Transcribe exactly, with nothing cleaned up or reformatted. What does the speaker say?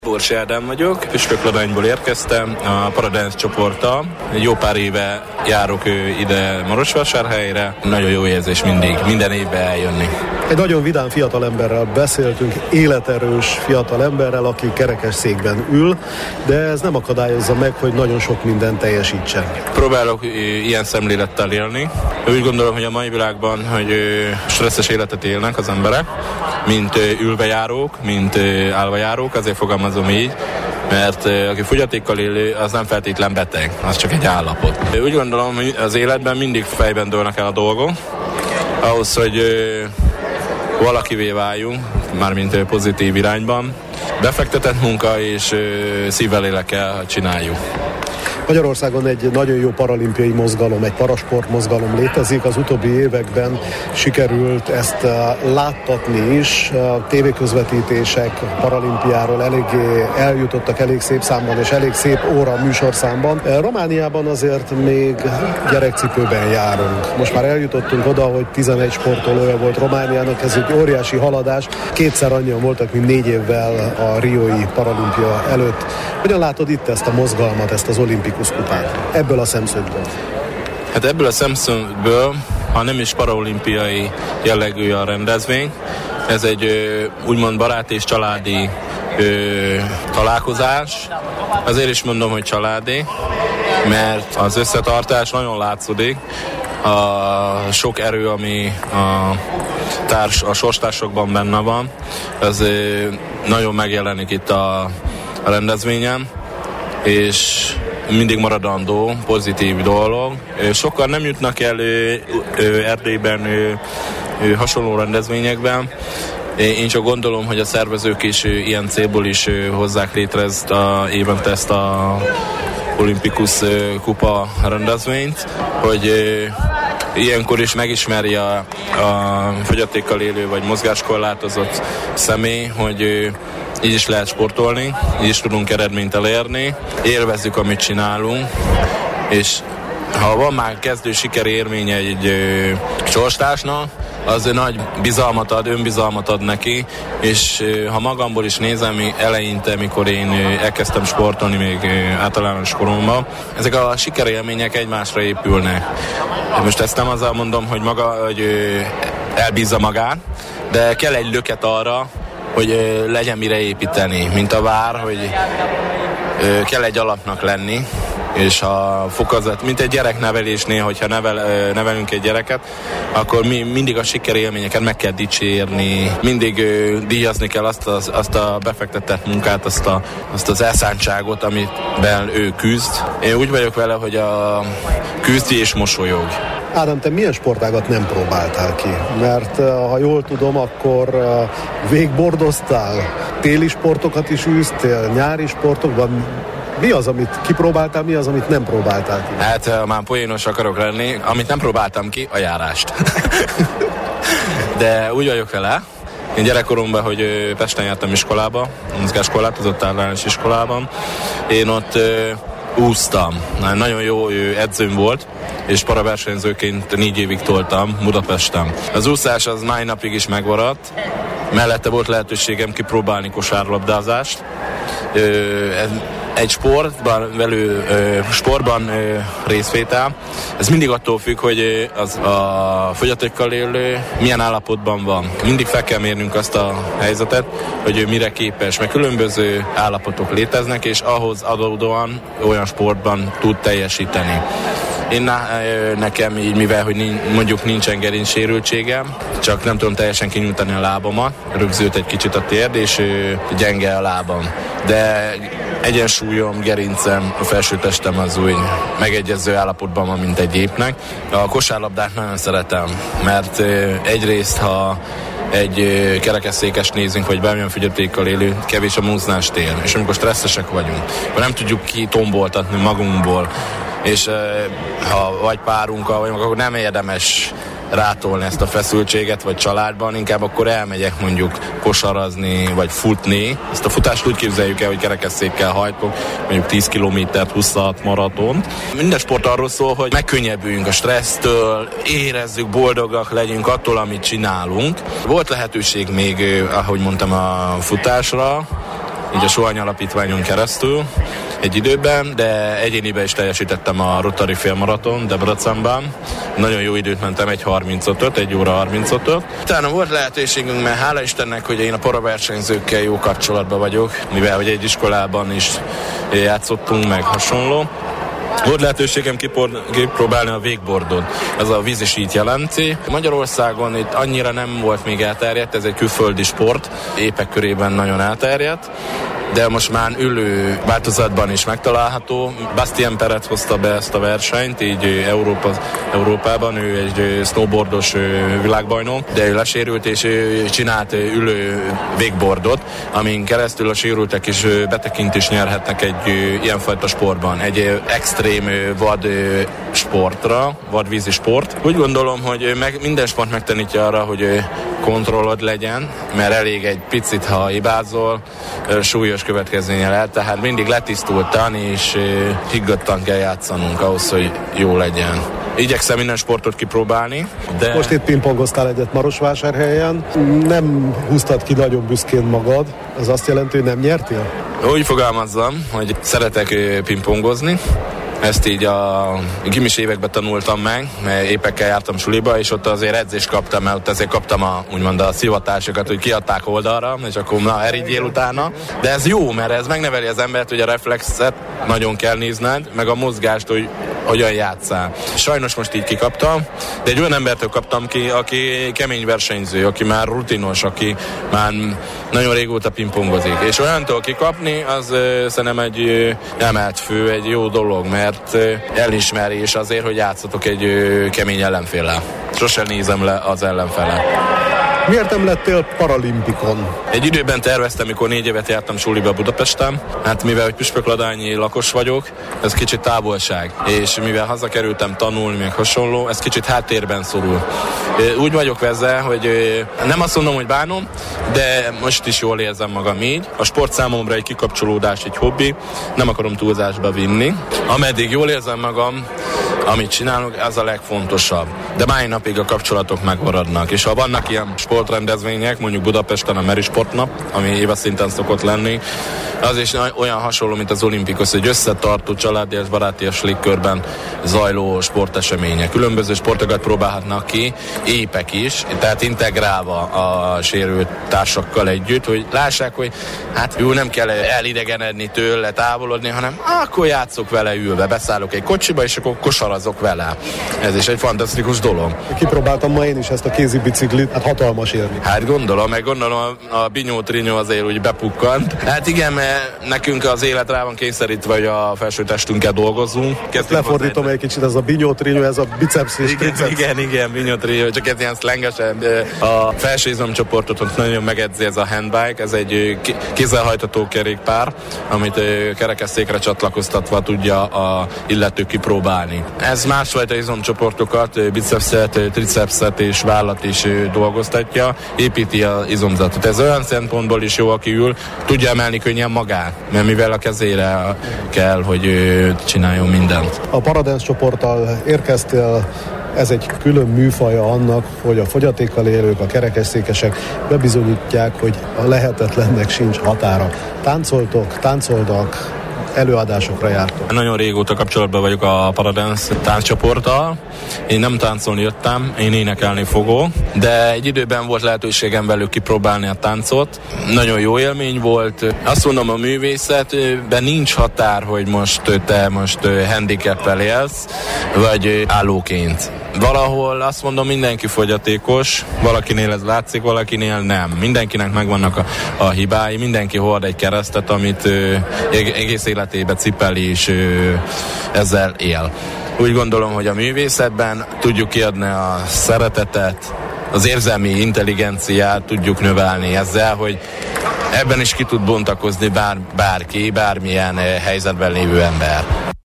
Borsi Ádám vagyok, Püspökladányból érkeztem a Paradance csoporttal. Jó pár éve járok ide Marosvásárhelyre. Nagyon jó érzés mindig, minden évben eljönni. Egy nagyon vidám fiatalemberrel beszéltünk, életerős fiatalemberrel, aki kerekesszékben ül, de ez nem akadályozza meg, hogy nagyon sok mindent teljesítsen. Próbálok ilyen szemlélettel élni. Úgy gondolom, hogy a mai világban, hogy stresszes életet élnek az emberek, mint ülve járók, mint állva járók, azért fogalmazom így, mert aki fogyatékkal élő, az nem feltétlen beteg, az csak egy állapot. Úgy gondolom, hogy az életben mindig fejben dőlnek el a dolgok, ahhoz, hogy valakivé váljunk, mármint pozitív irányban, befektetett munka és szívvel lélekkel csináljuk. Magyarországon egy nagyon jó paralimpiai mozgalom, egy parasport mozgalom létezik. Az utóbbi években sikerült ezt láttatni is. A tévéközvetítések paralimpiáról eléggé eljutottak elég szép számban és elég szép óra műsorszámban. Romániában azért még gyerekcipőben járunk. Most már eljutottunk oda, hogy tizenegy sportolója volt Romániának, ez egy óriási haladás. Kétszer annyian voltak, mint négy évvel a riói paralimpia előtt. Hogyan látod itt ezt a mozgalmat, ezt az olimpikus kupát? Ebből a szemszögből. Hát ebből a szemszögből, ha nem is paraolimpiai jellegű a rendezvény, ez egy úgymond barát és családi ö, találkozás. Azért is mondom, hogy családi, mert az összetartás nagyon látszódik. A sok erő, ami a, társ, a sorstársakban benne van, az ö, nagyon megjelenik itt a, a rendezvényen, és mindig maradandó, pozitív dolog. Sokan nem jutnak el Erdélyben hasonló rendezvényekben. Én csak gondolom, hogy a szervezők is ilyen célból is hozzák létre ezt a, évente ezt a olimpikus kupa rendezvényt, hogy ilyenkor is megismeri a, a fogyatékkal élő vagy mozgáskorlátozott személy, hogy így is lehet sportolni, így is tudunk eredményt elérni, élvezzük, amit csinálunk, és ha van már kezdő sikerélménye egy ö, sorstársnak, az nagy bizalmat ad, önbizalmat ad neki, és ö, ha magamból is nézem, eleinte, mikor én ö, elkezdtem sportolni még ö, általános koromban, ezek a sikerélmények egymásra épülnek. Most ezt nem azzal mondom, hogy maga hogy, ö, elbízza magát, de kell egy löket arra, hogy legyen mire építeni, mint a vár, hogy kell egy alapnak lenni, és a fokozat, mint egy gyereknevelésnél, hogyha nevel, nevelünk egy gyereket, akkor mi mindig a sikerélményeket meg kell dicsérni, mindig díjazni kell azt, az, azt a befektetett munkát, azt, a, azt az elszántságot, amiben ő küzd. Én úgy vagyok vele, hogy a küzdi és mosolyog. Ádám, te milyen sportágat nem próbáltál ki? Mert ha jól tudom, akkor végbordoztál, téli sportokat is űztél, nyári sportokban. Mi az, amit kipróbáltál, mi az, amit nem próbáltál ki? Hát már poénos akarok lenni, amit nem próbáltam ki, a járást. De úgy vagyok vele, én gyerekkoromban, hogy Pesten jártam iskolába, mozgáskorlátozott általános iskolában, én ott úsztam. Nagyon jó edzőm volt, és paraversenyzőként négy évig toltam Budapesten. Az úszás az mai napig is megmaradt, mellette volt lehetőségem kipróbálni kosárlabdázást. Egy sportban, velő, sportban részvétel, ez mindig attól függ, hogy az a fogyatékkal élő milyen állapotban van. Mindig fel kell mérnünk azt a helyzetet, hogy ő mire képes, mert különböző állapotok léteznek, és ahhoz adódóan olyan sportban tud teljesíteni. Én nekem így, mivel hogy mondjuk nincsen gerincsérültségem, csak nem tudom teljesen kinyújtani a lábamat, rögzült egy kicsit a térd, és gyenge a lábam. De egyensúlyom, gerincem, a felső testem az úgy megegyező állapotban van, mint egy gépnek. A kosárlabdát nagyon szeretem, mert egyrészt, ha egy kerekesszékes nézünk, vagy bármilyen fogyatékkal élő, kevés a mozgástér. És amikor stresszesek vagyunk, akkor nem tudjuk kitomboltatni magunkból, és ha vagy párunkkal vagyunk, akkor nem érdemes rátolni ezt a feszültséget, vagy családban, inkább akkor elmegyek mondjuk kosarazni, vagy futni. Ezt a futást úgy képzeljük el, hogy kerekesszékkel hajtok, mondjuk tíz kilométert, huszonhat maratont. Minden sport arról szól, hogy megkönnyebbüljünk a stressztől, érezzük, boldogak legyünk attól, amit csinálunk. Volt lehetőség még, ahogy mondtam, a futásra, így a Sohany Alapítványon keresztül egy időben, de egyéniben is teljesítettem a Rotary félmaraton Debrecenben. Nagyon jó időt mentem, egy harmincötöt, egy óra harmincötöt. Utána volt lehetőségünk, mert hála Istennek, hogy én a paraversenyzőkkel jó kapcsolatban vagyok, mivel hogy egy iskolában is játszottunk, meg hasonló. Volt lehetőségem kipróbálni a wakeboardot, ez a vízisít jelenti. Magyarországon itt annyira nem volt még elterjedt, ez egy külföldi sport, épek körében nagyon elterjedt, de most már ülő változatban is megtalálható. Bastien Peret hozta be ezt a versenyt, így Európa, Európában, ő egy snowboardos világbajnok, de ő lesérült, és ő csinált ülő wakeboardot, amin keresztül a sérültek is betekintést nyerhetnek egy ilyenfajta sportban, egy extrém vad sportra, vadvízi sport. Úgy gondolom, hogy meg, minden sport megtanítja arra, hogy kontrollod legyen, mert elég egy picit, ha hibázol, súlyos következménye lehet, tehát mindig letisztultan és higgadtan kell játszanunk ahhoz, hogy jó legyen. Igyekszem minden sportot kipróbálni, de... Most itt pingpongoztál egyet Marosvásárhelyen, nem húztad ki nagyon büszkén magad, ez azt jelenti, hogy nem nyertél? Úgy fogalmazzam, hogy szeretek pingpongozni. Ezt így a gimis években tanultam meg, mert épekkel jártam suliba, és ott azért edzést kaptam, mert ott azért kaptam a, úgymond a szivatásokat, hogy kiadták oldalra, és akkor na, erigyél utána. De ez jó, mert ez megneveli az embert, hogy a reflexet nagyon kell nézned, meg a mozgást, hogy hogyan játszál. Sajnos most így kikaptam, de egy olyan embertől kaptam ki, aki kemény versenyző, aki már rutinos, aki már nagyon régóta pingpongozik. És olyantól kikapni, az szerintem egy emelt fő, egy jó dolog, mert elismerés azért, hogy játszatok egy kemény ellenféllel. Sosem nézem le az ellenfele. Miért nem lettél paralimpikon? Egy időben terveztem, mikor négy évet jártam suliba Budapesten. Hát mivel hogy püspökladányi lakos vagyok, ez kicsit távolság. És mivel hazakerültem tanulni, még hasonló, ez kicsit háttérben szorul. Úgy vagyok vele, hogy nem azt mondom, hogy bánom, de most is jól érzem magam így. A sport számomra egy kikapcsolódás, egy hobbi. Nem akarom túlzásba vinni. Ameddig jól érzem magam, amit csinálunk, ez a legfontosabb. De mai napig a kapcsolatok megmaradnak. És ha vannak ilyen sportrendezvények, mondjuk Budapesten a Meri Sportnap, ami éves szinten szokott lenni, az is olyan hasonló, mint az Olimpikos, hogy összetartó családias, barátias légkörben zajló sportesemények. Különböző sportokat próbálhatnak ki, épek is, tehát integrálva a sérült társakkal együtt, hogy lássák, hogy hát jó, nem kell elidegenedni tőle, távolodni, hanem akkor játszok vele ülve, beszállok egy kocsiba, és akkor kosarazok vele. Ez is egy fantasztikus dolog. Kipróbáltam ma én is ezt a kézi biciklit, hát hatalmas élmény. Hát gondolom, meg gondolom a, a Binyó Trinyó azért úgy bepukkant. Hát igen, mert nekünk az élet rá van kényszerítve, hogy a felsőtestünkkel dolgozzunk. Lefordítom egy kicsit, ez a Binyó Trinyó, ez a biceps és igen, triceps. Igen, igen, Binyó Trinyó, csak ez ilyen szlengesen. A felső izomcsoportot ott nagyon megedzi ez a handbike, ez egy kézzelhajtató kerékpár, amit kerekesszékre csatlakoztatva tudja a illető kipróbálni. Ez másfajta izomcsoportokat, bicepset, tricepset és vállat is dolgoztatja, építi az izomzatot. Ez olyan szempontból is jó, aki ül, tudja emelni könnyen magát, mert mivel a kezére kell, hogy csináljon mindent. A Paradance csoporttal érkeztél, ez egy külön műfaja annak, hogy a fogyatékkal élők, a kerekesszékesek bebizonyítják, hogy a lehetetlennek sincs határa. Táncoltok, táncoltak, előadásokra jártok. Nagyon régóta kapcsolatban vagyok a Paradance tánccsoporttal. Én nem táncolni jöttem, én énekelni fogok, de egy időben volt lehetőségem velük kipróbálni a táncot. Nagyon jó élmény volt. Azt mondom, a művészetben nincs határ, hogy most te most handicappel élsz, vagy állóként. Valahol azt mondom, mindenki fogyatékos, valakinél ez látszik, valakinél nem. Mindenkinek megvannak a, a hibái, mindenki hord egy keresztet, amit ö, egész életében cipeli és ö, ezzel él. Úgy gondolom, hogy a művészetben tudjuk kiadni a szeretetet, az érzelmi intelligenciát tudjuk növelni ezzel, hogy ebben is ki tud bontakozni bár, bárki, bármilyen helyzetben lévő ember.